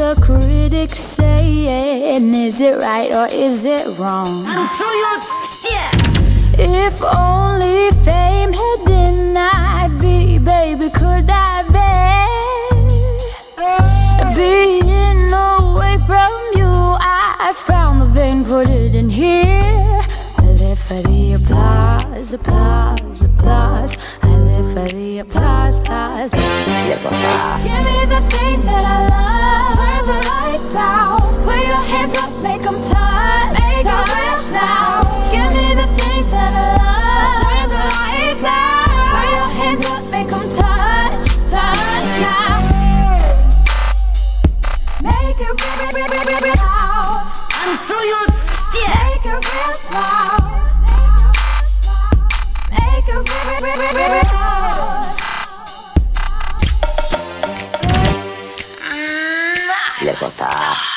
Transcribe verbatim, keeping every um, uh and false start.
the critics saying? Is it right or is it wrong? Until you're dead. If only fame had denied me, baby, could I bear being away from you? I found the vein, put it in here. I live for the applause, applause, applause. I live for the applause, applause. Give me the thing that I love. Turn the lights out. Put your hands up, make them touch. Make them touch now. Give me the thing that I love. Turn the lights out. Put your hands up, make them touch. Touch now. Make it real, real, real, real, real loud. Until you're dead. Make it real loud. Make it real, real, real, real, real loud. Lebota.